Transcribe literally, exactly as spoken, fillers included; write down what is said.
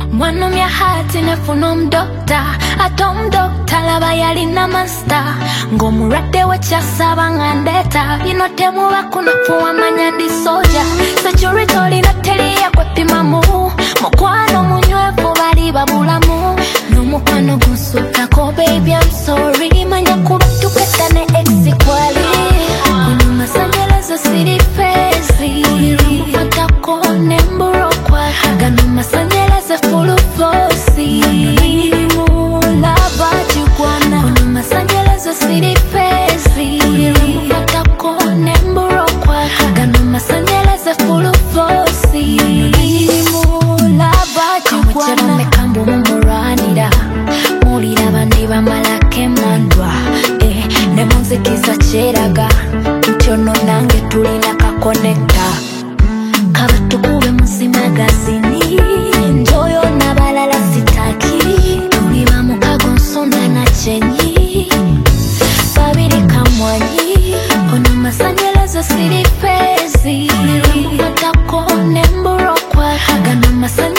Mwana mya hati nefuna omudokita ate omudokita laba yalina masita ng'omulwadde we kyasaba nga ndeeta bino temuba kunafuwa manya ndi soja security olina teriya kwepimamu mukwano munywevu bali babulamu n'omukwano gunsukako baby I'm sorry manya kuba tuketta ne exikwali kuno masanyalaze siri fezi uliramukwatako nembura okwaka gano masanyalaze full of force mulaba kigwana kuno masanyalaze siri fezi uliramukwatako nembura okwaka gano masanyalaze full of force mulaba kigwana mekambo mumurwanira mulira bandi bamalako emandwa eh, ne munzikiza kyeraga nti ono nange tulina kakonekta kaba tukube muzi magazini njoyo n'abalala sitaki tuli bamukago nsonda na kyenyi babiri kamwanyi ono masanyalaze siri fezi uliramukwatako nembura okwaka gano masanyalaze